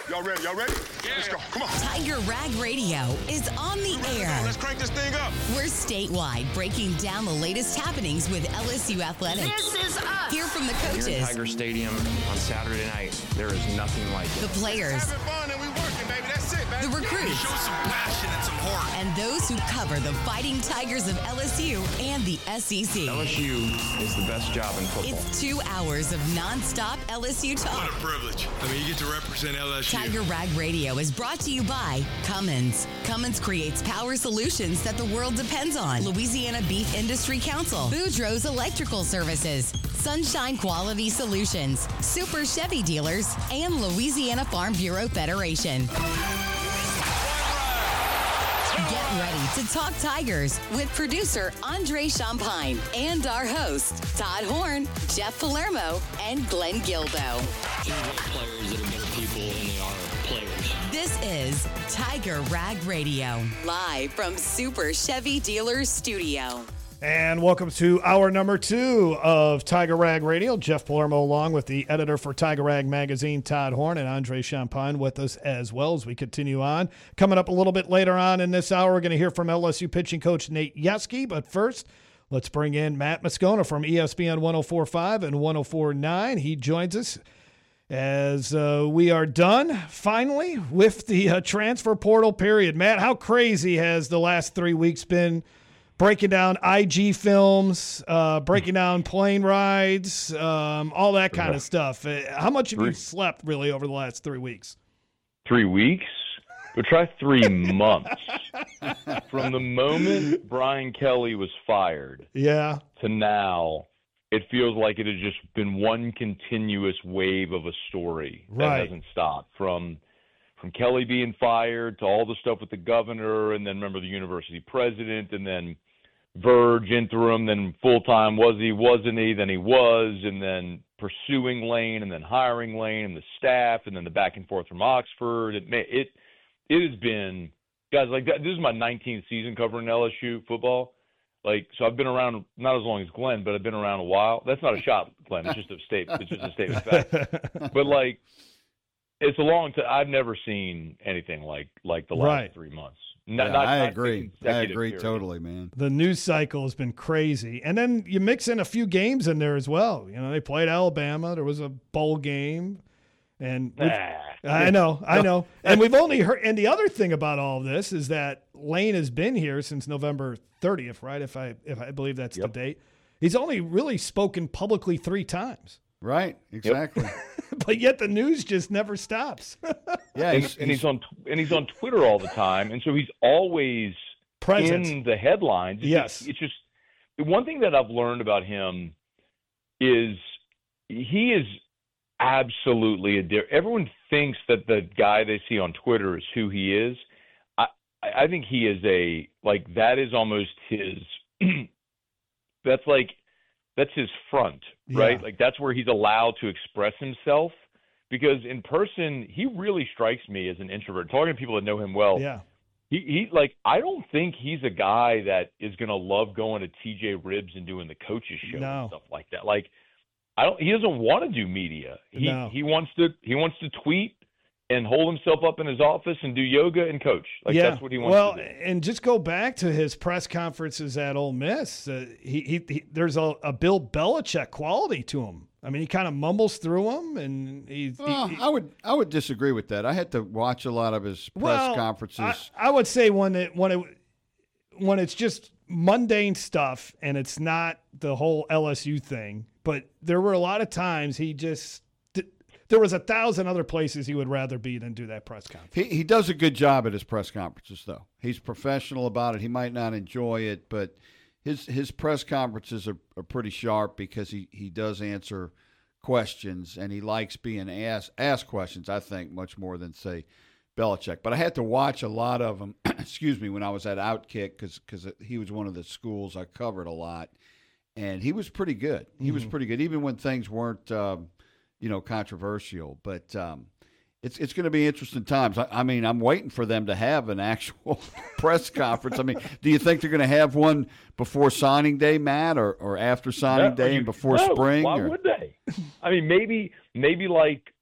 Y'all ready? Yeah. Let's go. Come on. Tiger Rag Radio is on the air. Let's crank this thing up. We're statewide, breaking down the latest happenings with LSU athletics. This is us. Hear from the Here in coaches, Tiger Stadium on Saturday night, there is nothing like it. the players, Having fun and we working, baby. That's it, baby. the recruits, Show some passion and some heart. and those who cover the Fighting Tigers of LSU and the SEC. LSU is the best job in football. It's 2 hours of nonstop LSU talk. What a privilege. I mean, you get to represent LSU. Tiger Rag Radio is brought to you by Cummins. Cummins creates power solutions that the world depends on. Louisiana Beef Industry Council. Boudreaux's Electrical Services. Sunshine Quality Solutions. Super Chevy Dealers. And Louisiana Farm Bureau Federation. Get ready to talk Tigers with producer Andre Champagne and our hosts Todd Horn, Jeff Palermo, and Glenn Gilbo. Players that are better people than they are players. This is Tiger Rag Radio, live from Super Chevy Dealers Studio. And welcome to hour number 2 of Tiger Rag Radio. Jeff Palermo along with the editor for Tiger Rag Magazine, Todd Horn, and Andre Champagne with us as well as we continue on. Coming up a little bit later on in this hour, we're going to hear from LSU pitching coach Nate Yeskie. But first, let's bring in Matt Moscona from ESPN 104.5 and 104.9. He joins us as we are done, finally, with the transfer portal period. Matt, how crazy has the last 3 weeks been? Breaking down IG films, breaking down plane rides, all that kind of stuff. How much have you slept, really, over the last 3 weeks? 3 weeks? We'll try 3 months. From the moment Brian Kelly was fired to now, it feels like it has just been one continuous wave of a story that hasn't stopped. From Kelly being fired to all the stuff with the governor, and then remember the university president, and then Verge interim, then full-time was he, wasn't he, then he was, and then pursuing Lane, and then hiring Lane, and the staff, and then the back and forth from Oxford. It has been, guys, like that. This is my 19th season covering LSU football. Like, so I've been around, not as long as Glenn, but I've been around a while. That's not a shot, Glenn. It's just a statement. It's just a statement of fact. But, like, it's a long time. I've never seen anything like the last 3 months. I agree. I agree totally, man. The news cycle has been crazy. And then you mix in a few games in there as well. You know, they played Alabama. There was a bowl game. And I know. And we've only heard – and the other thing about all of this is that Lane has been here since November 30th, right, if I believe that's the date. He's only really spoken publicly 3 times. Right, exactly. But yet the news just never stops. Yeah, and he's on Twitter all the time, and so he's always present in the headlines. Yes, it's just one thing that I've learned about him is he is absolutely everyone thinks that the guy they see on Twitter is who he is. I think he is that is almost his. That's his front, right? Like, that's where he's allowed to express himself, because in person, he really strikes me as an introvert. Talking to people that know him well, he I don't think he's a guy that is going to love going to TJ Ribs and doing the coaches show and stuff like that. Like, he doesn't want to do media. He wants to tweet and hold himself up in his office and do yoga and coach. That's what he wants to do. And just go back to his press conferences at Ole Miss. There's a Bill Belichick quality to him. I mean, he kind of mumbles through them, and I would disagree with that. I had to watch a lot of his press conferences. I would say when it's just mundane stuff and it's not the whole LSU thing, but there were a lot of times there was 1,000 other places he would rather be than do that press conference. He does a good job at his press conferences, though. He's professional about it. He might not enjoy it, but his press conferences are pretty sharp because he does answer questions, and he likes being asked questions, I think, much more than, say, Belichick. But I had to watch a lot of them, when I was at Outkick, because he was one of the schools I covered a lot, and he was pretty good. He was pretty good, even when things weren't controversial, but it's going to be interesting times. I mean, I'm waiting for them to have an actual press conference. I mean, do you think they're going to have one before signing day, Matt, or after signing day and before spring? Why would they? I mean, maybe like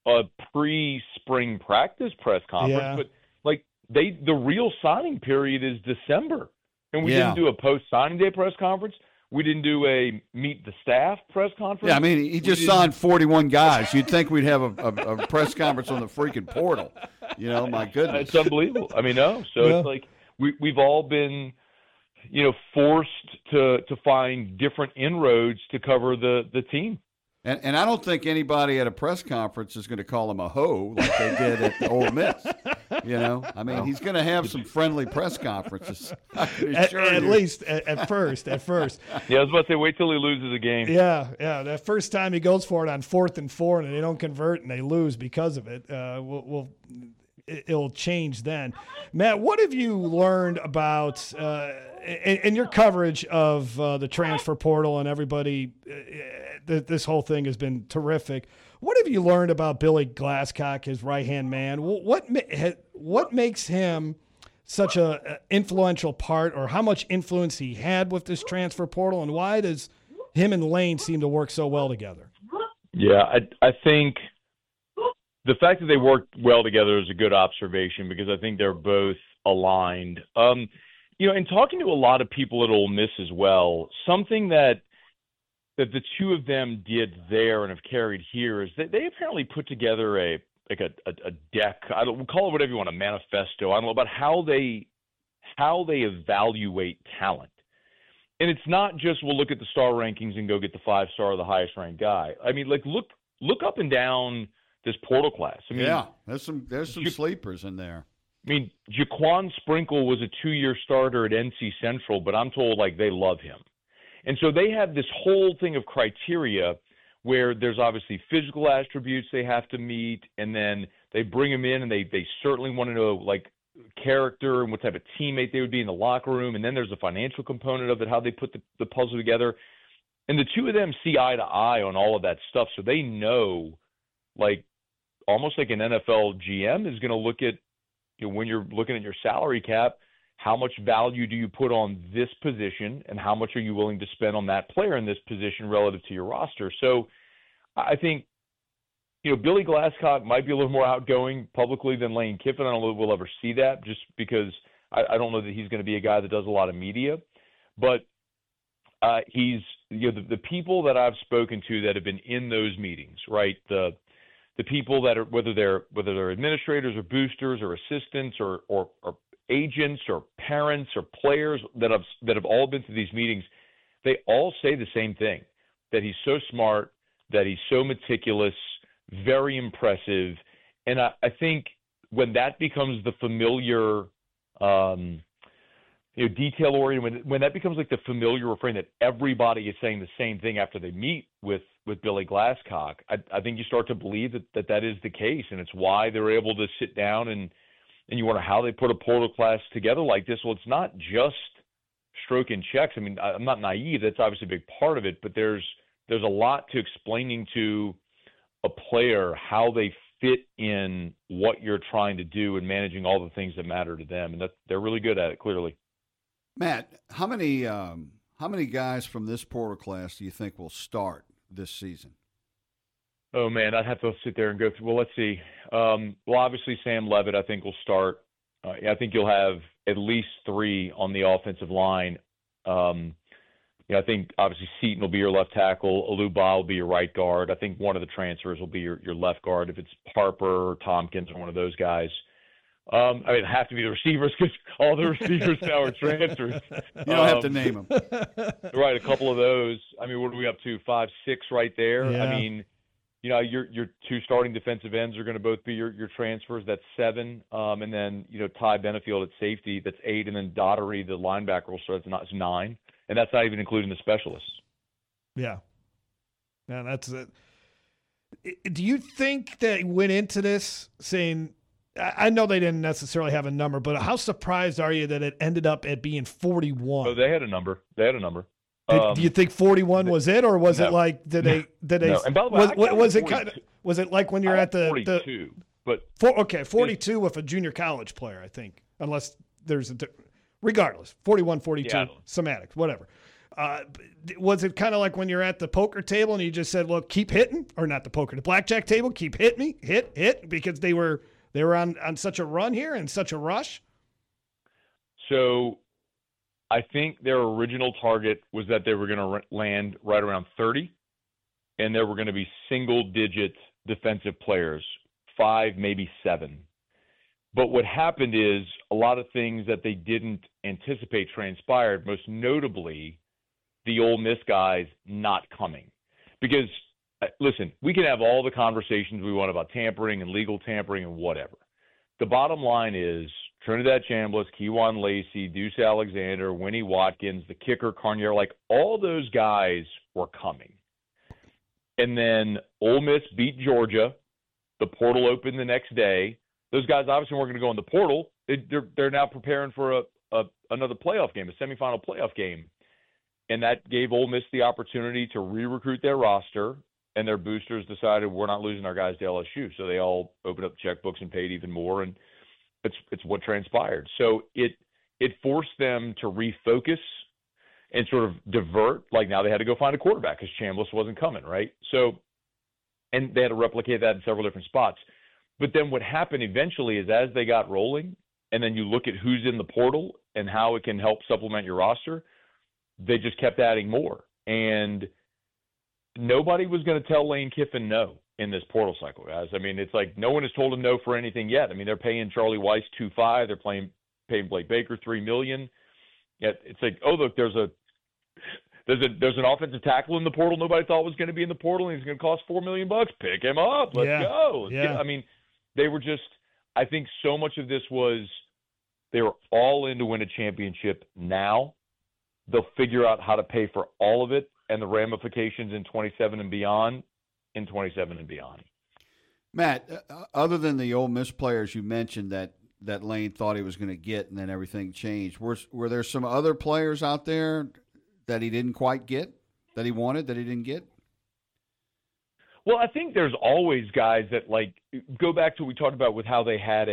a pre-spring practice press conference, Yeah. but like the real signing period is December, and we Yeah. didn't do a post-signing day press conference. We didn't do a meet the staff press conference. Yeah, I mean, he just signed 41 guys. You'd think we'd have a press conference on the freaking portal. You know, my goodness. It's unbelievable. I mean, no. So Yeah. it's like we've all been, forced to find different inroads to cover the team. And I don't think anybody at a press conference is going to call him a hoe like they did at Ole Miss. I mean, he's going to have some friendly press conferences. I can assure At you. least at first. Yeah, I was about to say, wait till he loses a game. Yeah. That first time he goes for it on 4th and 4, and they don't convert and they lose because of it. It'll change then. Matt, what have you learned about in your coverage of the transfer portal and everybody? This whole thing has been terrific. What have you learned about Billy Glasscock, his right-hand man? What makes him such a influential part, or how much influence he had with this transfer portal, and why does him and Lane seem to work so well together? Yeah, I think the fact that they work well together is a good observation, because I think they're both aligned. In talking to a lot of people at Ole Miss as well, something that the two of them did there and have carried here is that they apparently put together a deck. We'll call it whatever you want, a manifesto. I don't know, about how they evaluate talent. And it's not just, we'll look at the star rankings and go get the 5-star or the highest ranked guy. I mean, like look up and down this portal class. I mean, yeah, there's some sleepers in there. I mean, Jaquan Sprinkle was a 2-year starter at NC Central, but I'm told like they love him. And so they have this whole thing of criteria where there's obviously physical attributes they have to meet, and then they bring them in and they certainly want to know like character and what type of teammate they would be in the locker room. And then there's a financial component of it, how they put the puzzle together. And the two of them see eye to eye on all of that stuff. So they know, like almost like an NFL GM is going to look at, when you're looking at your salary cap, how much value do you put on this position, and how much are you willing to spend on that player in this position relative to your roster? So I think, Billy Glasscock might be a little more outgoing publicly than Lane Kiffin. I don't know if we'll ever see that, just because I don't know that he's going to be a guy that does a lot of media. But he's, the people that I've spoken to that have been in those meetings, right? The people that are, whether they're administrators or boosters or assistants or agents or parents or players that have all been to these meetings, they all say the same thing, that he's so smart, that he's so meticulous, very impressive. And I think when that becomes the familiar, detail oriented, when that becomes like the familiar refrain that everybody is saying the same thing after they meet with Billy Glasscock, I think you start to believe that is the case. And it's why they're able to sit down and you wonder how they put a portal class together like this. Well, it's not just stroking checks. I mean, I'm not naive. That's obviously a big part of it, but there's a lot to explaining to a player how they fit in what you're trying to do and managing all the things that matter to them. And they're really good at it, clearly. Matt, how many guys from this portal class do you think will start this season? Oh, man, I'd have to sit there and go through. Well, let's see. Well, obviously, Sam Levitt, I think, will start. I think you'll have at least 3 on the offensive line. I think, obviously, Seaton will be your left tackle. Aluba will be your right guard. I think one of the transfers will be your left guard, if it's Harper or Tompkins or one of those guys. It'd have to be the receivers, because all the receivers now are transfers. You don't have to name them. Right, a couple of those. I mean, what are we up to? 5, 6 right there. Yeah. I mean, your 2 starting defensive ends are going to both be your transfers. That's 7. And then, Ty Benefield at safety, that's 8. And then Daughtery, the linebacker, will start. That's 9. And that's not even including the specialists. Yeah. Yeah, that's it. Do you think they went into this saying, I know they didn't necessarily have a number, but how surprised are you that it ended up at being 41? Oh, they had a number. Do you think 41 was it, or was it like did they? No. And by the way, was it like when you're at the 42? But 42 with a junior college player, I think, unless there's regardless 41, 42, Yeah, semantics, whatever. Was it kind of like when you're at the poker table and you just said, "Look, keep hitting," or not the poker, the blackjack table, keep hit me, hit, because they were on such a run here and such a rush? So I think their original target was that they were going to land right around 30, and there were going to be single-digit defensive players, 5, maybe 7. But what happened is a lot of things that they didn't anticipate transpired, most notably the Ole Miss guys not coming. Because, listen, we can have all the conversations we want about tampering and legal tampering and whatever. The bottom line is Trinidad Chambliss, Kejuan Lacey, Deuce Alexander, Winnie Watkins, the kicker, Carnier, like all those guys were coming. And then Ole Miss beat Georgia. The portal opened the next day. Those guys obviously weren't going to go in the portal. They're now preparing for another playoff game, a semifinal playoff game. And that gave Ole Miss the opportunity to re-recruit their roster, and their boosters decided we're not losing our guys to LSU. So they all opened up checkbooks and paid even more, and it's what transpired. So it forced them to refocus and sort of divert. Like now they had to go find a quarterback because Chambliss wasn't coming, right? So, and they had to replicate that in several different spots. But then what happened eventually is as they got rolling, and then you look at who's in the portal and how it can help supplement your roster, they just kept adding more. And nobody was going to tell Lane Kiffin no in this portal cycle, guys. I mean, it's like no one has told him no for anything yet. I mean, they're paying Charlie Weiss $2.5. They're paying Blake Baker $3 million. Yet it's like, oh, look, there's an offensive tackle in the portal nobody thought was going to be in the portal, and he's going to cost $4 million. Pick him up. Let's go. I mean, they were just – I think so much of this was they were all in to win a championship now. They'll figure out how to pay for all of it and the ramifications in 27 and beyond in 27 and beyond. Matt, other than the Ole Miss players you mentioned that Lane thought he was going to get and then everything changed, were there some other players out there that he didn't quite get, that he wanted, that he didn't get? Well, I think there's always guys that, like, go back to what we talked about with how they had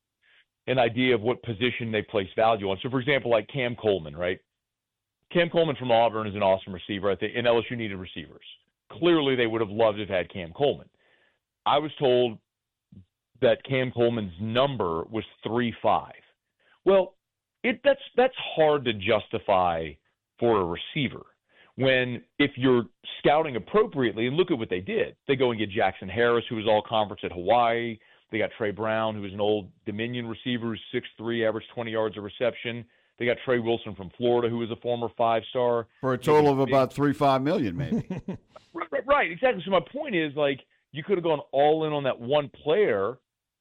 an idea of what position they place value on. So, for example, like Cam Coleman, right? Cam Coleman from Auburn is an awesome receiver. I think, and LSU needed receivers. Clearly, they would have loved to have had Cam Coleman. I was told that Cam Coleman's number was 3.5. Well, that's hard to justify for a receiver. When if you're scouting appropriately, and look at what they did. They go and get Jackson Harris, who was all conference at Hawaii. They got Trey Brown, who was an old Dominion receiver, who's 6'3", averaged 20 yards a reception. They got Trey Wilson from Florida, who was a former 5-star. For a total of about $3-5 million, maybe. Right, exactly. So my point is, like, you could have gone all in on that one player,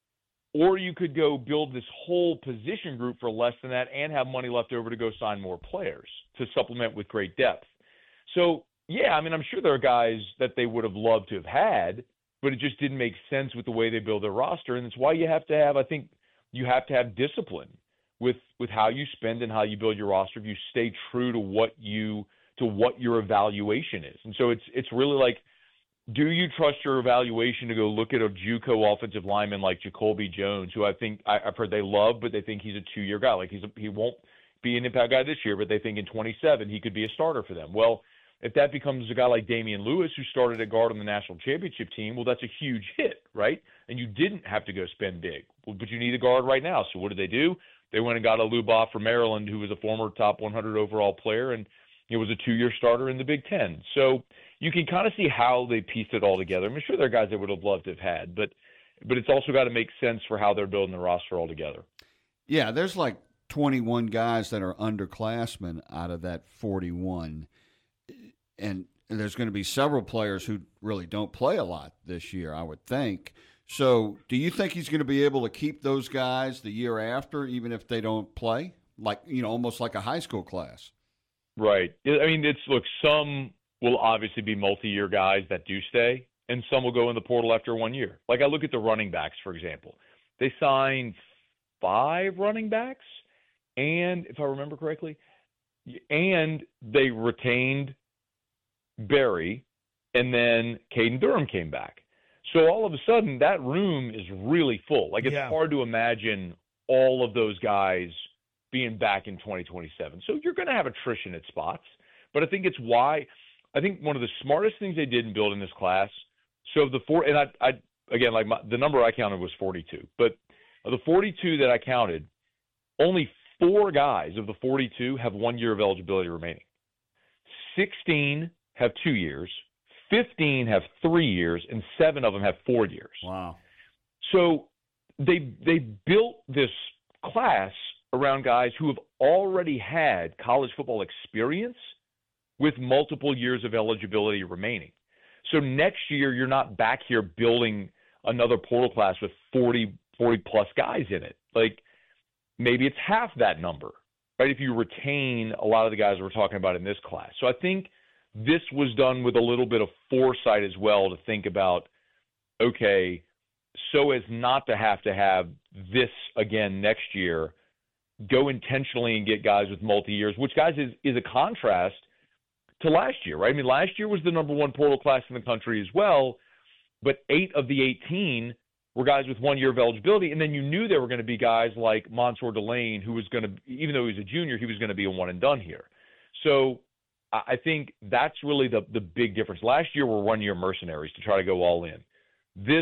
or you could go build this whole position group for less than that and have money left over to go sign more players to supplement with great depth. So, yeah, I mean, I'm sure there are guys that they would have loved to have had, but it just didn't make sense with the way they build their roster. And it's why you have to have, I think, you have to have discipline with how you spend and how you build your roster if you stay true to what your evaluation is. And so it's really like, do you trust your evaluation to go look at a JUCO offensive lineman like Jacoby Jones, who I've heard they love, but they think he's a 2-year guy. Like he won't be an impact guy this year, but they think in 27 he could be a starter for them. Well, if that becomes a guy like Damian Lewis, who started at guard on the national championship team, well, that's a huge hit, right? And you didn't have to go spend big. Well, but you need a guard right now. So what did? They went and got a Luboff from Maryland, who was a former top 100 overall player, and it was a 2-year starter in the Big Ten. So you can kind of see how they pieced it all together. I'm sure there are guys they would have loved to have had, but it's also got to make sense for how they're building the roster all together. Yeah, there's like 21 guys that are underclassmen out of that 41. And there's going to be several players who really don't play a lot this year, I would think. So do you think he's going to be able to keep those guys the year after, even if they don't play? Like, almost like a high school class. Right. I mean, some will obviously be multi-year guys that do stay, and some will go in the portal after 1 year. Like I look at the running backs, for example. They signed 5 running backs, and if I remember correctly, and they retained Berry, and then Caden Durham came back. So all of a sudden, that room is really full. Like, it's hard to imagine all of those guys being back in 2027. So you're going to have attrition at spots. But I think it's why I think one of the smartest things they did in building this class. So of the four, and I again, like the number I counted was 42, but of the 42 that I counted, only 4 guys of the 42 have 1 year of eligibility remaining. 16 have 2 years, 15 have 3 years, and 7 of them have 4 years. Wow. So they built this class around guys who have already had college football experience with multiple years of eligibility remaining. So next year, you're not back here building another portal class with 40 plus guys in it. Like, maybe it's half that number, right, if you retain a lot of the guys we're talking about in this class. So I think this was done with a little bit of foresight as well to think about, okay, so as not to have this again next year, go intentionally and get guys with multi-years, which, guys, is a contrast to last year, right? I mean, last year was the number 1 portal class in the country as well, but 8 of the 18 were guys with 1 year of eligibility, and then you knew there were going to be guys like Mansour Delane, who was going to, even though he was a junior, he was going to be a one and done here. So I think that's really the big difference. Last year were 1 year mercenaries to try to go all in. This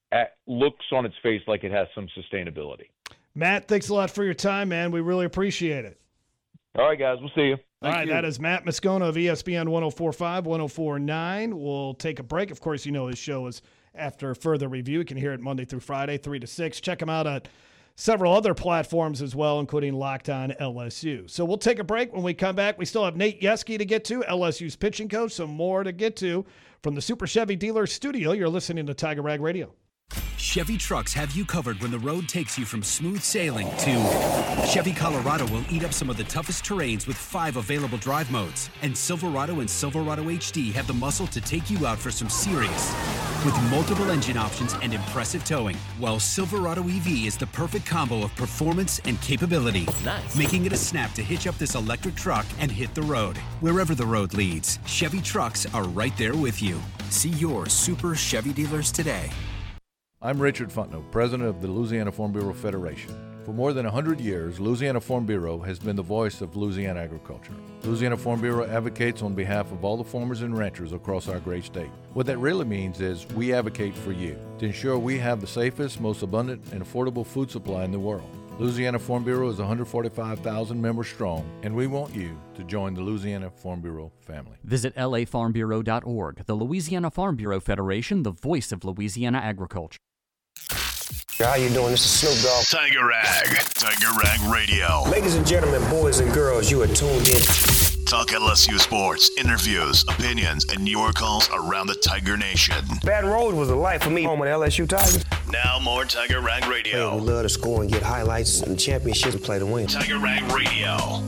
looks on its face like it has some sustainability. Matt, thanks a lot for your time, man. We really appreciate it. All right, guys, we'll see you. All right, that is Matt Moscona of ESPN 104.5, 104.9. We'll take a break. Of course, you know his show is after further review. You can hear it Monday through Friday, 3 to 6. Check him out at several other platforms as well, including Locked On LSU. So we'll take a break. When we come back, we still have Nate Yeskie to get to, LSU's pitching coach, some more to get to. From the Super Chevy Dealer Studio, you're listening to Tiger Rag Radio. Chevy trucks have you covered when the road takes you from smooth sailing to Chevy Colorado will eat up some of the toughest terrains with 5 available drive modes. And Silverado and Silverado HD have the muscle to take you out for some serious with multiple engine options and impressive towing. While Silverado EV is the perfect combo of performance and capability, making it a snap to hitch up this electric truck and hit the road. Wherever the road leads, Chevy trucks are right there with you. See your Super Chevy dealers today. I'm Richard Fontenot, president of the Louisiana Farm Bureau Federation. For more than 100 years, Louisiana Farm Bureau has been the voice of Louisiana agriculture. Louisiana Farm Bureau advocates on behalf of all the farmers and ranchers across our great state. What that really means is we advocate for you to ensure we have the safest, most abundant, and affordable food supply in the world. Louisiana Farm Bureau is 145,000 members strong, and we want you to join the Louisiana Farm Bureau family. Visit lafarmbureau.org. The Louisiana Farm Bureau Federation, the voice of Louisiana agriculture. How you doing? This is Snoop Dogg. Tiger Rag Radio. Ladies and gentlemen, boys and girls, you are tuned in. Talk LSU sports, interviews, opinions, and your calls around the Tiger Nation. Baton Rouge was a life for me. Home with LSU Tigers. Now more Tiger Rag Radio. Hey, we love to score and get highlights and championships and play to win. Tiger Rag Radio.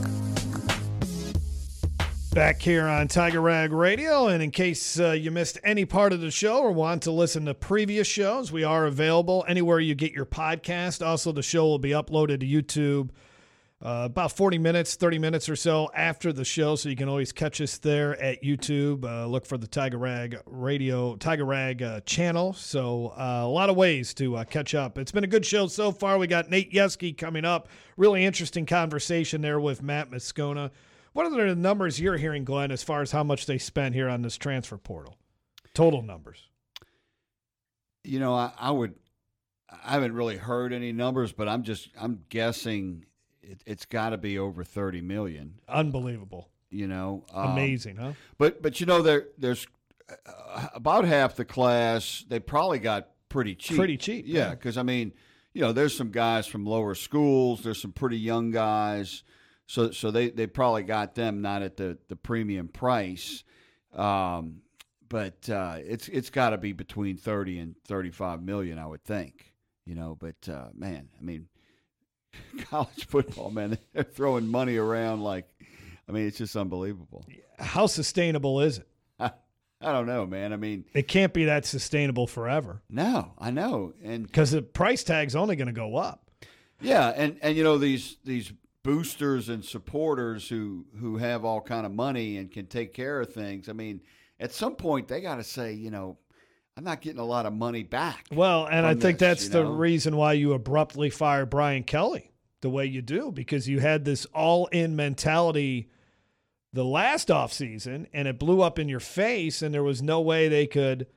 Back here on Tiger Rag Radio, and in case you missed any part of the show or want to listen to previous shows, we are available anywhere you get your podcast. Also, the show will be uploaded to YouTube about 40 minutes, 30 minutes or so after the show, so you can always catch us there at YouTube. Look for the Tiger Rag Radio, Tiger Rag channel. So a lot of ways to catch up. It's been a good show so far. We got Nate Yeskie coming up. Really interesting conversation there with Matt Moscona. What are the numbers you're hearing, Glenn, as far as how much they spent here on this transfer portal? Total numbers. You know, I haven't really heard any numbers, but I'm guessing it's got to be over 30 million. Unbelievable. You know, amazing, huh? But you know, there's about half the class. They probably got pretty cheap. Pretty cheap. Yeah, because I mean, you know, there's some guys from lower schools. There's some pretty young guys. So they probably got them not at the premium price, but it's got to be between 30 and 35 million, I would think. You know, but man, I mean, college football, man, they're throwing money around like, I mean, it's just unbelievable. How sustainable is it? I don't know, man. I mean, it can't be that sustainable forever. No, I know, and because the price tag's only going to go up. Yeah, and you know these boosters and supporters who have all kind of money and can take care of things. I mean, at some point they got to say, you know, I'm not getting a lot of money back. Well, and I think that's the reason why you abruptly fired Brian Kelly the way you do, because you had this all-in mentality the last offseason, and it blew up in your face, and there was no way they could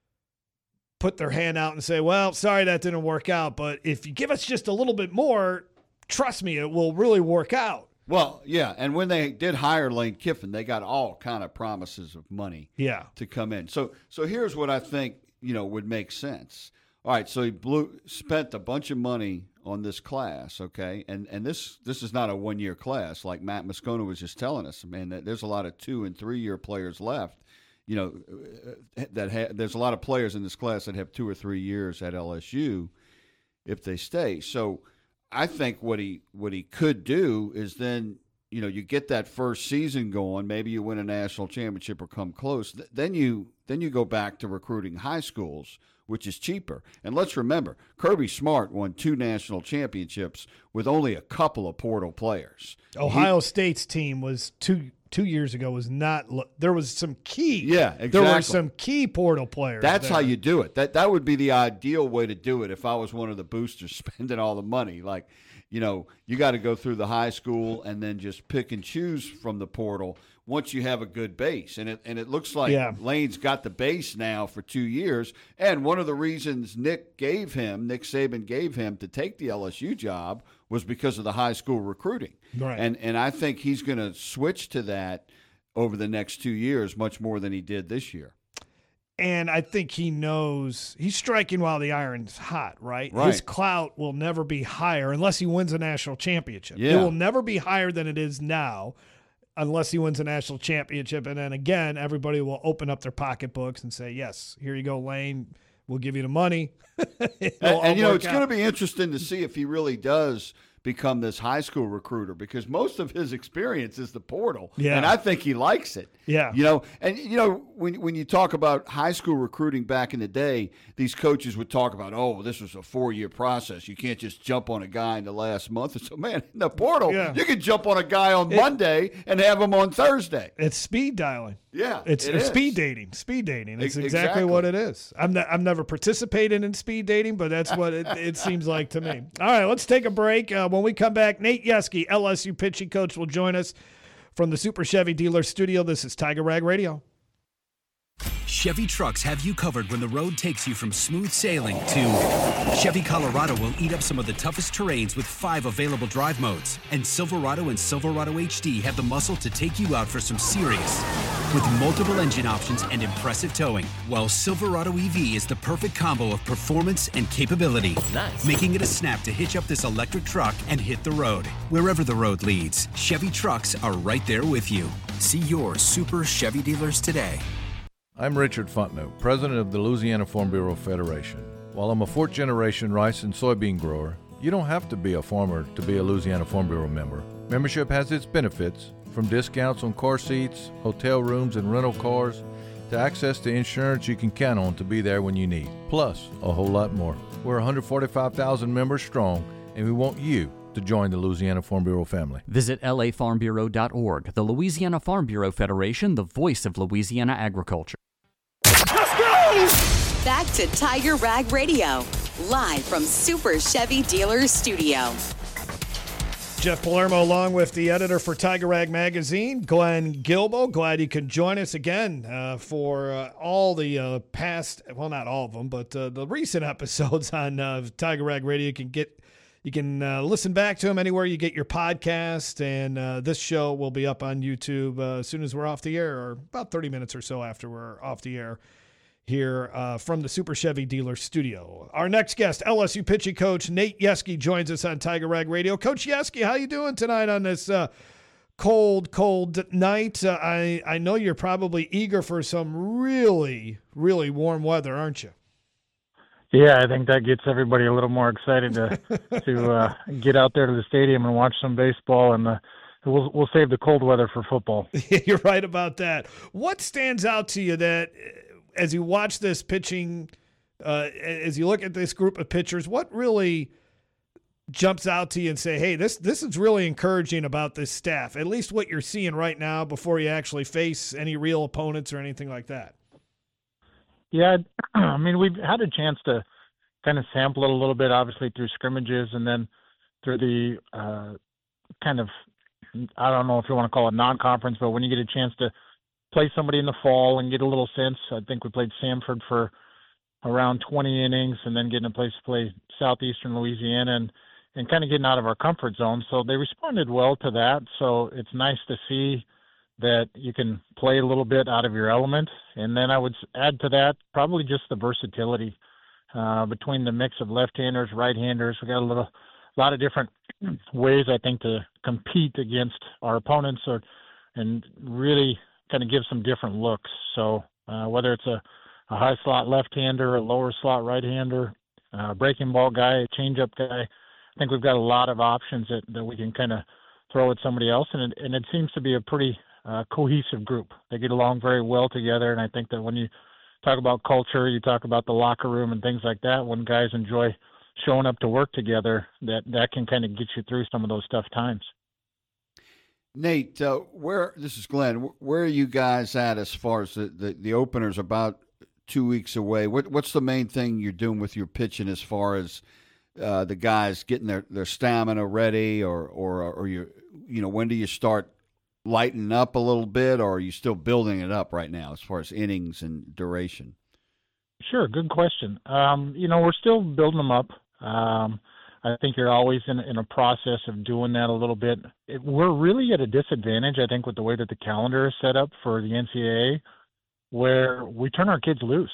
put their hand out and say, well, sorry that didn't work out, but if you give us just a little bit more, trust me, it will really work out. Well, yeah, and when they did hire Lane Kiffin, they got all kind of promises of money to come in. So here's what I think, would make sense. All right, so he spent a bunch of money on this class, okay? And this is not a one-year class like Matt Moscona was just telling us. Man, there's a lot of 2- and 3-year players left. There's a lot of players in this class that have 2 or 3 years at LSU if they stay. So I think what he could do is then, you get that first season going, maybe you win a national championship or come close. Then you go back to recruiting high schools, which is cheaper. And let's remember, Kirby Smart won 2 national championships with only a couple of portal players. Ohio State's team was two years ago was not – there was some key – yeah, exactly. There were some key portal players. That's how you do it. That would be the ideal way to do it if I was one of the boosters spending all the money. Like, you got to go through the high school and then just pick and choose from the portal once you have a good base. And it looks like Lane's got the base now for 2 years. And one of the reasons Nick Saban gave him to take the LSU job was because of the high school recruiting. Right. And I think he's going to switch to that over the next 2 years much more than he did this year. And I think he knows he's striking while the iron's hot, right? Right. His clout will never be higher unless he wins a national championship. Yeah. It will never be higher than it is now unless he wins a national championship. And then again, everybody will open up their pocketbooks and say, yes, here you go, Lane. We'll give you the money. and it's going to be interesting to see if he really does become this high school recruiter, because most of his experience is the portal. Yeah. And I think he likes it. Yeah. When you talk about high school recruiting back in the day, these coaches would talk about, oh, this was a 4-year process. You can't just jump on a guy in the last month or so. Man, in the portal, you can jump on a guy on Monday and have him on Thursday. It's speed dialing. Yeah, it's speed dating. Speed dating. It's exactly what it is. I've never participated in speed dating, but that's what it seems like to me. All right, let's take a break. When we come back, Nate Yeskie, LSU pitching coach, will join us from the Super Chevy Dealer Studio. This is Tiger Rag Radio. Chevy trucks have you covered when the road takes you from smooth sailing to Chevy Colorado will eat up some of the toughest terrains with 5 available drive modes. And Silverado and Silverado HD have the muscle to take you out for some serious with multiple engine options and impressive towing. While Silverado EV is the perfect combo of performance and capability, making it a snap to hitch up this electric truck and hit the road. Wherever the road leads, Chevy trucks are right there with you. See your Super Chevy dealers today. I'm Richard Fontenot, president of the Louisiana Farm Bureau Federation. While I'm a 4th-generation rice and soybean grower, you don't have to be a farmer to be a Louisiana Farm Bureau member. Membership has its benefits, from discounts on car seats, hotel rooms, and rental cars, to access to insurance you can count on to be there when you need, plus a whole lot more. We're 145,000 members strong, and we want you to join the Louisiana Farm Bureau family. Visit lafarmbureau.org. The Louisiana Farm Bureau Federation, the voice of Louisiana agriculture. Let's go! Back to Tiger Rag Radio, live from Super Chevy Dealers Studio. Jeff Palermo along with the editor for Tiger Rag Magazine, Glenn Guilbeau. Glad you can join us again for all the past, well, not all of them, but the recent episodes on Tiger Rag Radio. You can listen back to them anywhere you get your podcast, and this show will be up on YouTube as soon as we're off the air, or about 30 minutes or so after we're off the air here from the Super Chevy Dealer Studio. Our next guest, LSU pitching coach Nate Yeskie, joins us on Tiger Rag Radio. Coach Yeskie, how you doing tonight on this cold night? I know you're probably eager for some really, really warm weather, aren't you? Yeah, I think that gets everybody a little more excited to get out there to the stadium and watch some baseball, and we'll save the cold weather for football. You're right about that. What stands out to you that as you watch this pitching, as you look at this group of pitchers, what really jumps out to you and say, hey, this is really encouraging about this staff, at least what you're seeing right now before you actually face any real opponents or anything like that? Yeah, I mean, we've had a chance to kind of sample it a little bit, obviously through scrimmages and then through the kind of I don't know if you want to call it non-conference, but when you get a chance to play somebody in the fall and get a little sense. I think we played Samford for around 20 innings and then getting a place to play Southeastern Louisiana and kind of getting out of our comfort zone. So they responded well to that. So it's nice to see that you can play a little bit out of your element. And then I would add to that probably just the versatility between the mix of left-handers, right-handers. We got a lot of different ways, I think, to compete against our opponents and really kind of give some different looks. So whether it's a high slot left-hander, a lower slot right-hander, a breaking ball guy, a changeup guy, I think we've got a lot of options that we can kind of throw at somebody else. And it seems to be a pretty cohesive group. They get along very well together. And I think that when you talk about culture, you talk about the locker room and things like that, when guys enjoy showing up to work together, that can kind of get you through some of those tough times. Nate, this is Glenn. Where are you guys at as far as the opener's about 2 weeks away? What's the main thing you're doing with your pitching as far as the guys getting their stamina ready, or when do you start lighting up a little bit, or are you still building it up right now as far as innings and duration? Sure, good question. We're still building them up. I think you're always in a process of doing that a little bit. We're really at a disadvantage, I think, with the way that the calendar is set up for the NCAA, where we turn our kids loose.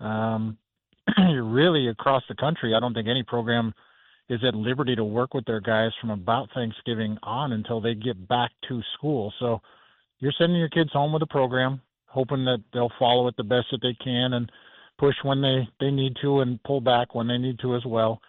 Really, across the country, I don't think any program is at liberty to work with their guys from about Thanksgiving on until they get back to school. So you're sending your kids home with a program, hoping that they'll follow it the best that they can and push when they need to and pull back when they need to as well.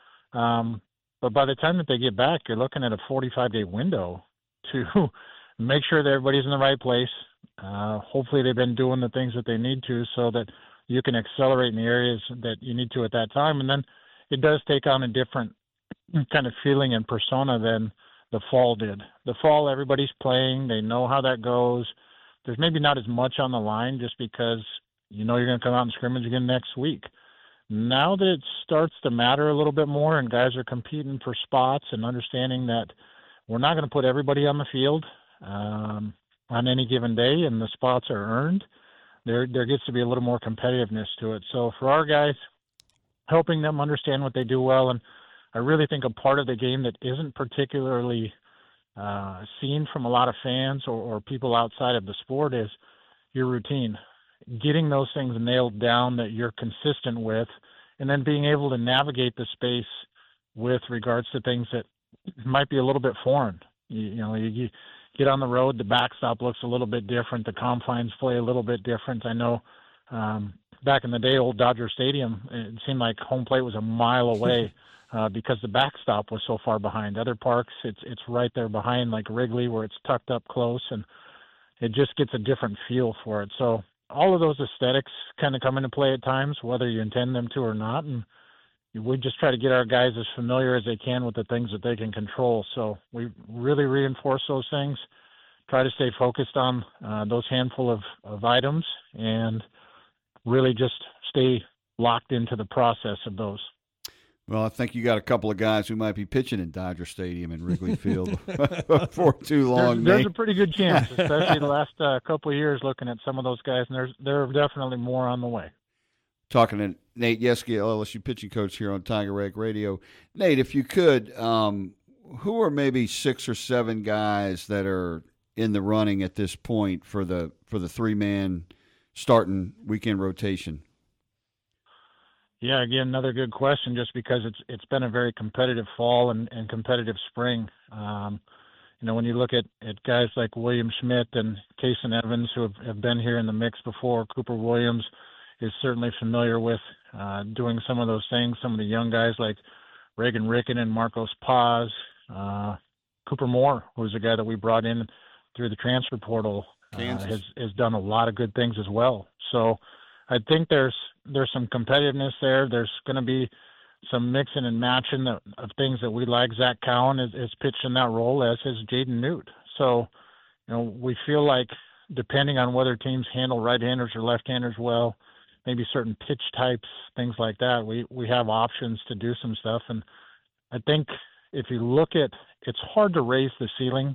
But by the time that they get back, you're looking at a 45-day window to make sure that everybody's in the right place. Hopefully they've been doing the things that they need to so that you can accelerate in the areas that you need to at that time. And then it does take on a different kind of feeling and persona than the fall did. The fall, everybody's playing. They know how that goes. There's maybe not as much on the line just because you're going to come out and scrimmage again next week. Now that it starts to matter a little bit more and guys are competing for spots and understanding that we're not going to put everybody on the field on any given day and the spots are earned, there gets to be a little more competitiveness to it. So for our guys, helping them understand what they do well, and I really think a part of the game that isn't particularly seen from a lot of fans or people outside of the sport is your routine. Getting those things nailed down that you're consistent with, and then being able to navigate the space with regards to things that might be a little bit foreign. You get on the road, the backstop looks a little bit different, the confines play a little bit different. I know back in the day, old Dodger Stadium, it seemed like home plate was a mile away because the backstop was so far behind. Other parks, it's right there behind, like Wrigley, where it's tucked up close, and it just gets a different feel for it. So all of those aesthetics kind of come into play at times, whether you intend them to or not. And we just try to get our guys as familiar as they can with the things that they can control. So we really reinforce those things, try to stay focused on those handful of items, and really just stay locked into the process of those. Well, I think you got a couple of guys who might be pitching in Dodger Stadium and Wrigley Field for too long. There's a pretty good chance, especially the last couple of years looking at some of those guys, and there are definitely more on the way. Talking to Nate Yeskie, LSU pitching coach here on Tiger Rag Radio. Nate, if you could, who are maybe 6 or 7 guys that are in the running at this point for the 3-man starting weekend rotation? Yeah, again, another good question, just because it's been a very competitive fall and competitive spring. When you look at guys like William Schmidt and Kason Evans, who have been here in the mix before, Cooper Williams is certainly familiar with doing some of those things. Some of the young guys like Reagan Ricken and Marcos Paz, Cooper Moore, who's a guy that we brought in through the transfer portal, has done a lot of good things as well. So I think there's some competitiveness there. There's going to be some mixing and matching of things that we like. Zach Cowan is pitched in that role, as has Jaden Newt. So, we feel like depending on whether teams handle right-handers or left-handers well, maybe certain pitch types, things like that, we have options to do some stuff. And I think if you look at, it's hard to raise the ceiling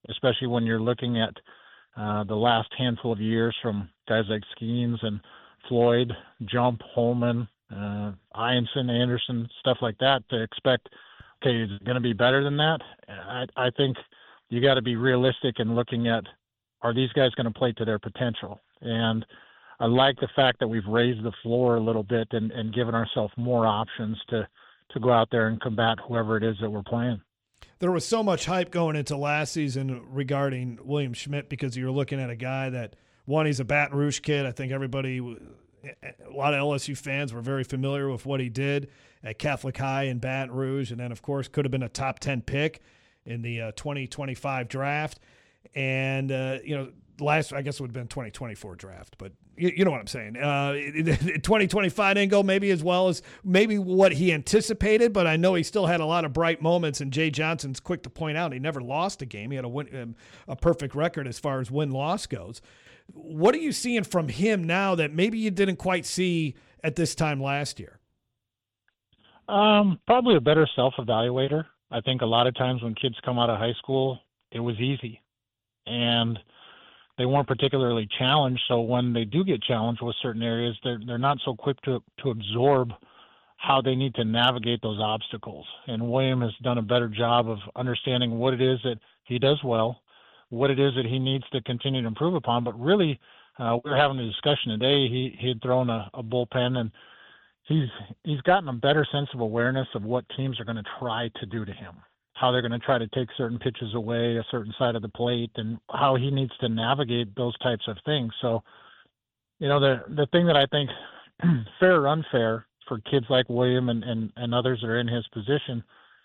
especially when you're looking at the last handful of years from guys like Skeens and Floyd, Jump, Holman, Ianson, Anderson, stuff like that, to expect, okay, is it going to be better than that? I think you got to be realistic in looking at, are these guys going to play to their potential? And I like the fact that we've raised the floor a little bit and given ourselves more options to go out there and combat whoever it is that we're playing. There was so much hype going into last season regarding William Schmidt because you're looking at a guy that, one, he's a Baton Rouge kid. I think a lot of LSU fans were very familiar with what he did at Catholic High in Baton Rouge, and then, of course, could have been a top 10 pick in the 2025 draft. And, I guess it would have been 2024 draft, but you know what I'm saying. 2025 didn't go maybe as well as maybe what he anticipated, but I know he still had a lot of bright moments, and Jay Johnson's quick to point out he never lost a game. He had a perfect record as far as win-loss goes. What are you seeing from him now that maybe you didn't quite see at this time last year? Probably a better self-evaluator. I think a lot of times when kids come out of high school, it was easy, and they weren't particularly challenged. So when they do get challenged with certain areas, they're not so quick to absorb how they need to navigate those obstacles. And William has done a better job of understanding what it is that he does well, what it is that he needs to continue to improve upon. But really, we were having a discussion today. He had thrown a bullpen, and he's gotten a better sense of awareness of what teams are going to try to do to him, how they're going to try to take certain pitches away, a certain side of the plate, and how he needs to navigate those types of things. So, the thing that I think, fair or unfair, for kids like William and others that are in his position,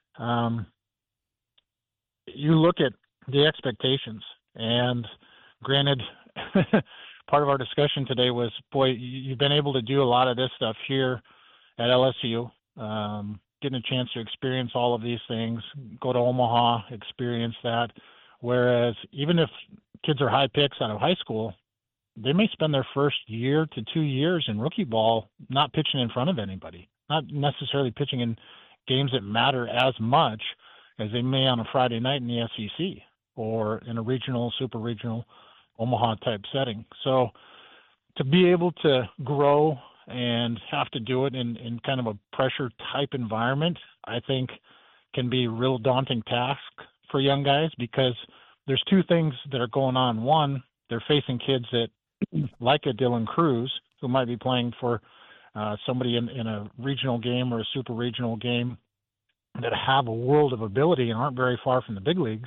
you look at the expectations. And granted, part of our discussion today was, boy, you've been able to do a lot of this stuff here at LSU, getting a chance to experience all of these things, go to Omaha, experience that. Whereas even if kids are high picks out of high school, they may spend their first year to 2 years in rookie ball not pitching in front of anybody, not necessarily pitching in games that matter as much as they may on a Friday night in the SEC or in a regional, super regional, Omaha type setting. So to be able to grow and have to do it in kind of a pressure type environment, I think can be a real daunting task for young guys, because there's two things that are going on. One, they're facing kids that, like a Dylan Cruz, who might be playing for somebody in a regional game or a super regional game, that have a world of ability and aren't very far from the big leagues.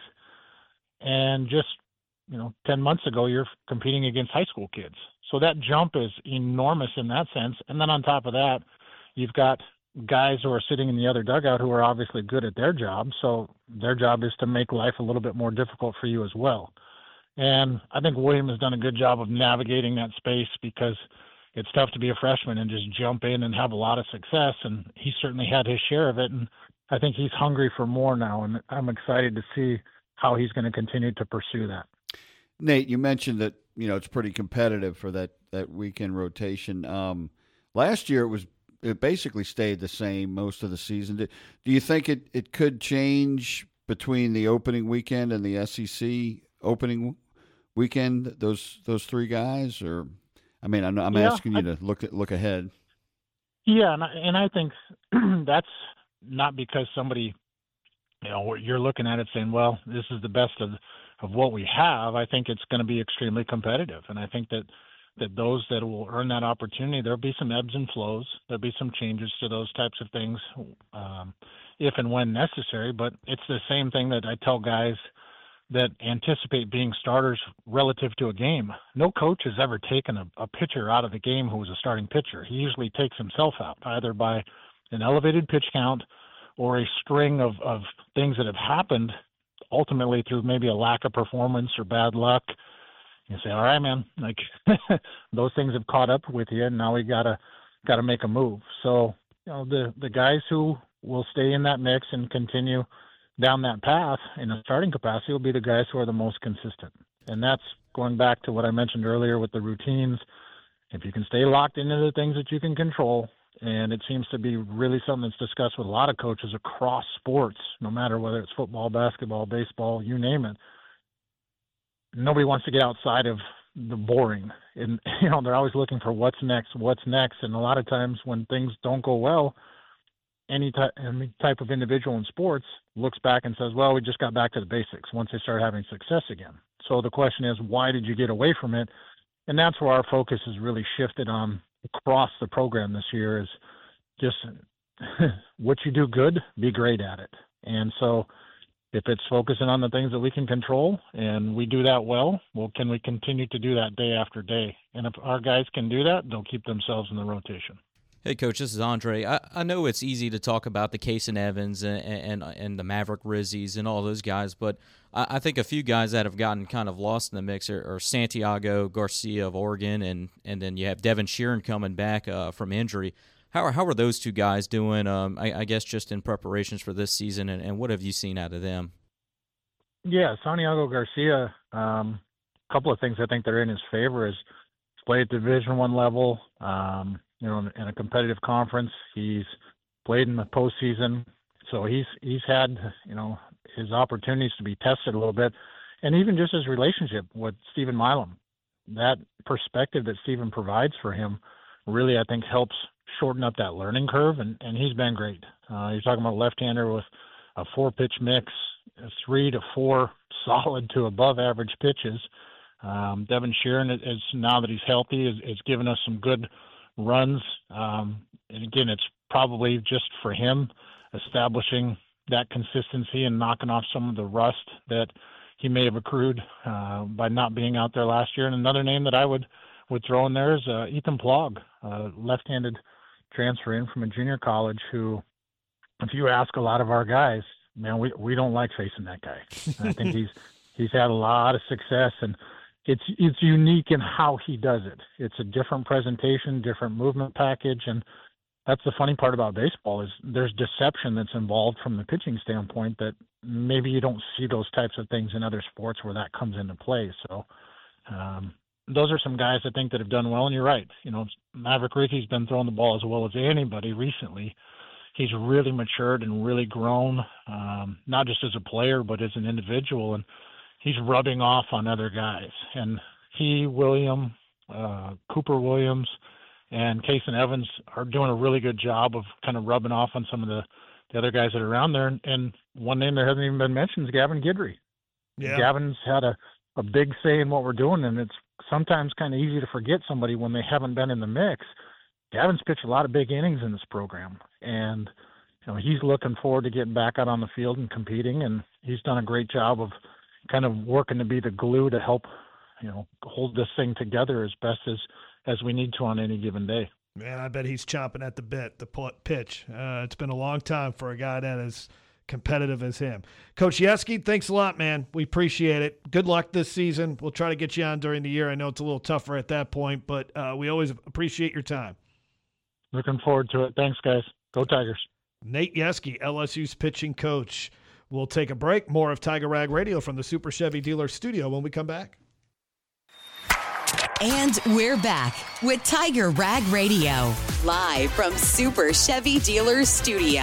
And just, 10 months ago, you're competing against high school kids. So that jump is enormous in that sense. And then on top of that, you've got guys who are sitting in the other dugout who are obviously good at their job. So their job is to make life a little bit more difficult for you as well. And I think William has done a good job of navigating that space, because it's tough to be a freshman and just jump in and have a lot of success. And he certainly had his share of it. And I think he's hungry for more now. And I'm excited to see how he's going to continue to pursue that. Nate, you mentioned that, it's pretty competitive for that weekend rotation. Last year it basically stayed the same most of the season. Do you think it could change between the opening weekend and the SEC opening weekend, those three guys? Or, I'm asking you to look ahead. Yeah, and I think that's not because somebody, you're looking at it saying, well, this is the best of what we have. I think it's going to be extremely competitive. And I think that those that will earn that opportunity, there'll be some ebbs and flows. There'll be some changes to those types of things if and when necessary. But it's the same thing that I tell guys that anticipate being starters relative to a game. No coach has ever taken a pitcher out of the game who was a starting pitcher. He usually takes himself out, either by an elevated pitch count or a string of things that have happened ultimately through maybe a lack of performance or bad luck. You say, all right, man, like those things have caught up with you, and now we gotta make a move. So, the guys who will stay in that mix and continue down that path in a starting capacity will be the guys who are the most consistent. And that's going back to what I mentioned earlier with the routines. If you can stay locked into the things that you can control, and it seems to be really something that's discussed with a lot of coaches across sports, no matter whether it's football, basketball, baseball, you name it. nobody wants to get outside of the boring. And, you know, they're always looking for what's next. And a lot of times when things don't go well, any type of individual in sports looks back and says, well, we just got back to the basics once they start having success again. So the question is, why did you get away from it? And that's where our focus has really shifted on across the program this year, is just what you do good, be great at it. And so if it's focusing on the things that we can control and we do that well, can we continue to do that day after day? And if our guys can do that, they'll keep themselves in the rotation. Hey, Coach, this is Andre. I know it's easy to talk about the Kason Evans and the Maverick Rizzies and all those guys, but I think a few guys that have gotten kind of lost in the mix are Santiago Garcia of Oregon, and then you have Devin Sheeran coming back from injury. How are those two guys doing, I guess, just in preparations for this season, and what have you seen out of them? Yeah, Santiago Garcia, a couple of things I think that are in his favor is he's played at the Division I level, you know, in a competitive conference. He's played in the postseason, so he's had, you know, his opportunities to be tested a little bit, and even just his relationship with Stephen Milam. That perspective that Stephen provides for him really, I think, helps shorten up that learning curve, and he's been great. You're talking about a left-hander with a 4-pitch mix, 3 to 4 solid to above average pitches. Devin Sheeran, is now that he's healthy, is giving us some good runs. And again, it's probably just for him establishing that consistency and knocking off some of the rust that he may have accrued by not being out there last year. And another name that I would throw in there is Ethan Plog, left-handed transfer in from a junior college who, if you ask a lot of our guys, man, we don't like facing that guy. I think he's had a lot of success, and it's unique in how he does it. It's a different presentation, different movement package, and that's the funny part about baseball is there's deception that's involved from the pitching standpoint that maybe you don't see those types of things in other sports where that comes into play. So those are some guys I think that have done well, and you're right. You know, Maverick Rizzi's been throwing the ball as well as anybody recently. He's really matured and really grown, not just as a player but as an individual, and he's rubbing off on other guys. And he, William, Cooper Williams, and Kason Evans are doing a really good job of kind of rubbing off on some of the other guys that are around there. And one name that hasn't even been mentioned is Gavin Guidry. Yeah. Gavin's had a big say in what we're doing, and it's sometimes kind of easy to forget somebody when they haven't been in the mix. Gavin's pitched a lot of big innings in this program, and you know he's looking forward to getting back out on the field and competing, and he's done a great job of kind of working to be the glue to help, you know, hold this thing together as best as we need to on any given day. Man, I bet he's chomping at the bit, the pitch. It's been a long time for a guy that is competitive as him. Coach Yeskie, thanks a lot, man. We appreciate it. Good luck this season. We'll try to get you on during the year. I know it's a little tougher at that point, but we always appreciate your time. Looking forward to it. Thanks, guys. Go Tigers. Nate Yeskie, LSU's pitching coach. We'll take a break. More of Tiger Rag Radio from the Super Chevy Dealer Studio when we come back. And we're back with Tiger Rag Radio, live from Super Chevy Dealer Studio.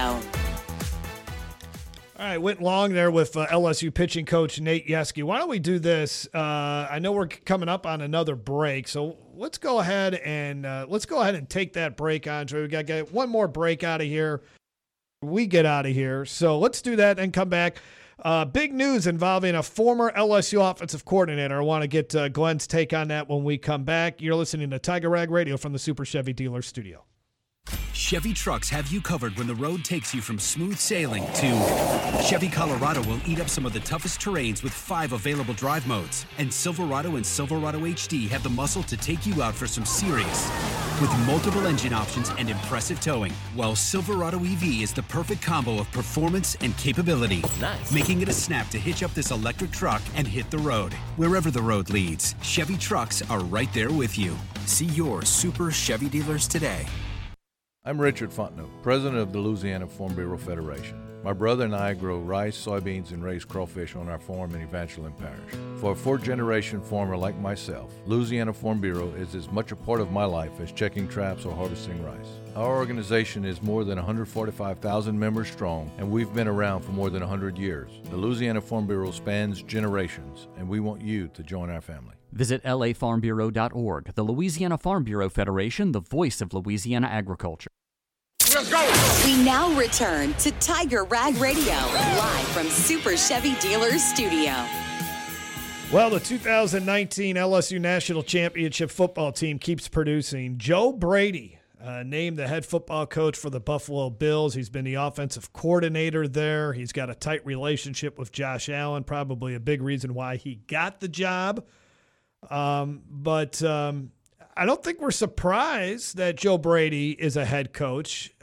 All right, went long there with LSU pitching coach Nate Yeskie. Why don't we do this? I know we're coming up on another break, so let's go ahead and take that break, Andre. We got to get one more break out of here. We get out of here, so let's do that and come back. Big news involving a former LSU offensive coordinator. I want to get Glenn's take on that when we come back. You're listening to Tiger Rag Radio from the Super Chevy Dealer Studio. Chevy trucks have you covered when the road takes you from smooth sailing to Chevy Colorado will eat up some of the toughest terrains with 5 available drive modes. And Silverado and Silverado HD have the muscle to take you out for some serious with multiple engine options and impressive towing. While Silverado EV is the perfect combo of performance and capability, making it a snap to hitch up this electric truck and hit the road. Wherever the road leads, Chevy trucks are right there with you. See your Super Chevy dealers today. I'm Richard Fontenot, president of the Louisiana Farm Bureau Federation. My brother and I grow rice, soybeans, and raise crawfish on our farm in Evangeline Parish. For a fourth-generation farmer like myself, Louisiana Farm Bureau is as much a part of my life as checking traps or harvesting rice. Our organization is more than 145,000 members strong, and we've been around for more than 100 years. The Louisiana Farm Bureau spans generations, and we want you to join our family. Visit lafarmbureau.org. The Louisiana Farm Bureau Federation, the voice of Louisiana agriculture. Let's go! We now return to Tiger Rag Radio, live from Super Chevy Dealers Studio. Well, the 2019 LSU National Championship football team keeps producing. Joe Brady, named the head football coach for the Buffalo Bills. He's been the offensive coordinator there. He's got a tight relationship with Josh Allen, probably a big reason why he got the job. But I don't think we're surprised that Joe Brady is a head coach.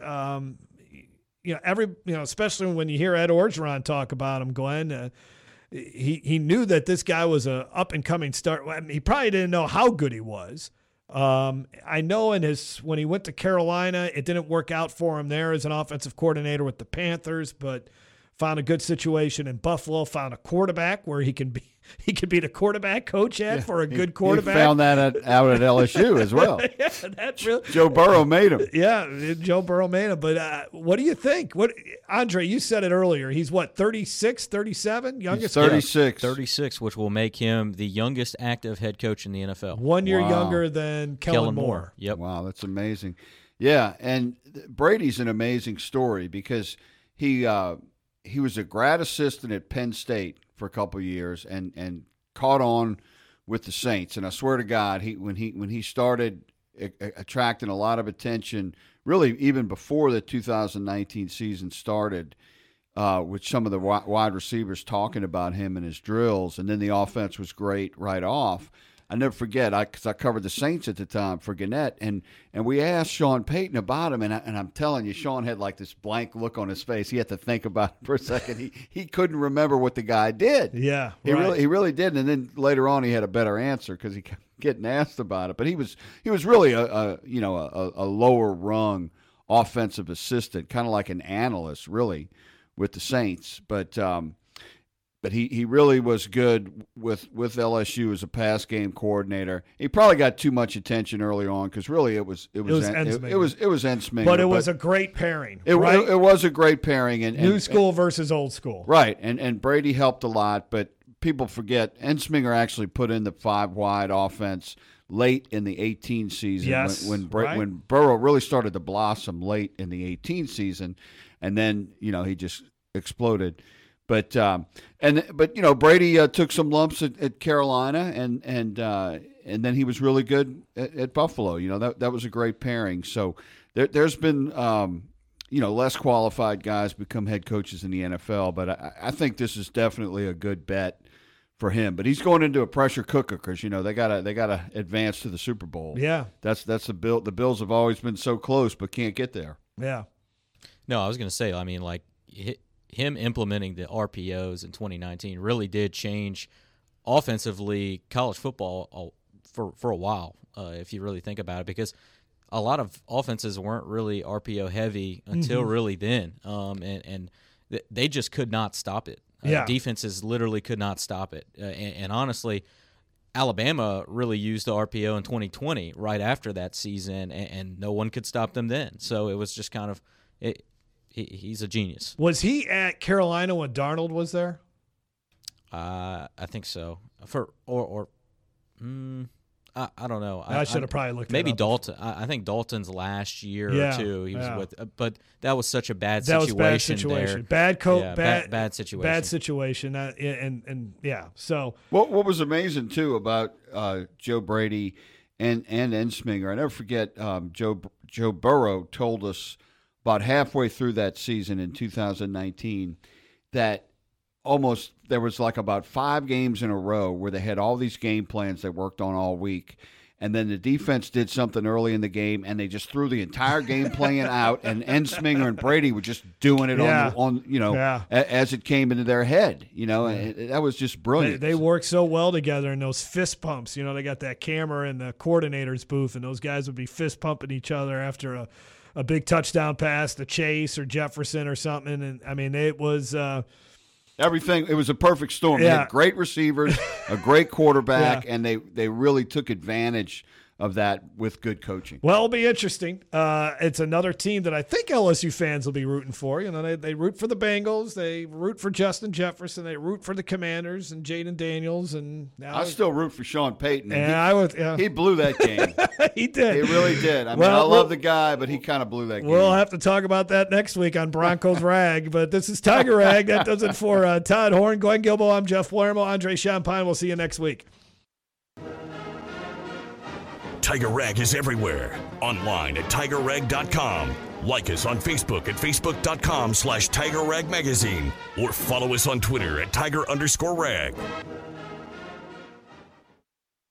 Especially when you hear Ed Orgeron talk about him, Glenn, he knew that this guy was a up and coming star. I mean, he probably didn't know how good he was. I know when he went to Carolina, it didn't work out for him there as an offensive coordinator with the Panthers, but found a good situation in Buffalo, found a quarterback where he could be the quarterback coach for a good quarterback. He found that out at LSU as well. Joe Burrow made him. Yeah, Joe Burrow made him. But what do you think? Andre, you said it earlier. He's 36, 37? Youngest? He's 36. 36, which will make him the youngest active head coach in the NFL. 1 year younger than Kellen Moore. Yep. Wow, that's amazing. Yeah, and Brady's an amazing story because he was a grad assistant at Penn State for a couple of years and caught on with the Saints. And I swear to God, when he started attracting a lot of attention, really even before the 2019 season started, with some of the wide receivers talking about him and his drills, and then the offense was great right off. I never forget, because I covered the Saints at the time for Gannett, and we asked Sean Payton about him, and I'm telling you, Sean had like this blank look on his face. He had to think about it for a second. He couldn't remember what the guy did. Yeah, he really did. And then later on, he had a better answer because he kept getting asked about it. But he was really a lower rung offensive assistant, kind of like an analyst, really, with the Saints. But he really was good with LSU as a pass game coordinator. He probably got too much attention early on because really it was Ensminger. But it was a great pairing. It was a great pairing and new school versus old school. Right, and Brady helped a lot, but people forget Ensminger actually put in the 5 wide offense late in the 18 season. Yes, when Burrow really started to blossom late in the 18 season, and then he just exploded. But Brady took some lumps at Carolina, and then he was really good at Buffalo. That was a great pairing. So there's been less qualified guys become head coaches in the NFL, but I think this is definitely a good bet for him. But he's going into a pressure cooker because they gotta advance to the Super Bowl. Yeah, that's the bill. The Bills have always been so close but can't get there. Yeah. No, I was going to say, I mean, like him implementing the RPOs in 2019 really did change offensively college football for a while, if you really think about it, because a lot of offenses weren't really RPO heavy until really then, and they just could not stop it. Defenses literally could not stop it, and honestly, Alabama really used the RPO in 2020 right after that season, and no one could stop them then. So it was just kind of it. He's a genius. Was he at Carolina when Darnold was there? I think so. I don't know. I should have probably looked. Maybe that up. Dalton. I think Dalton's last year or two he was with, but that was such a bad situation. That was bad situation. There. Bad coach. Bad situation. Bad situation. And yeah. So what was amazing too about Joe Brady and Ensminger, I never forget. Joe Burrow told us about halfway through that season in 2019 that there was like about 5 games in a row where they had all these game plans they worked on all week, and then the defense did something early in the game and they just threw the entire game plan out, and Ensminger and Brady were just doing it as it came into their head, and that was just brilliant. They worked so well together in those fist pumps. They got that camera in the coordinator's booth, and those guys would be fist pumping each other after a big touchdown pass to Chase or Jefferson or something. And, I mean, it was everything. It was a perfect storm. They had great receivers, a great quarterback, and they really took advantage of that with good coaching. Well, it'll be interesting. It's another team that I think LSU fans will be rooting for. You know, they root for the Bengals. They root for Justin Jefferson. They root for the Commanders and Jaden Daniels. And now I still root for Sean Payton. And he blew that game. He did. He really did. I mean, I love the guy, but he kind of blew that game. We'll have to talk about that next week on Broncos Rag. But this is Tiger Rag. That does it for Todd Horn, Glenn Guilbeau. I'm Jeff Palermo, Andre Champagne. We'll see you next week. Tiger Rag is everywhere. Online at TigerRag.com. Like us on Facebook at Facebook.com/Tiger Rag Magazine. Or follow us on Twitter at Tiger_Rag.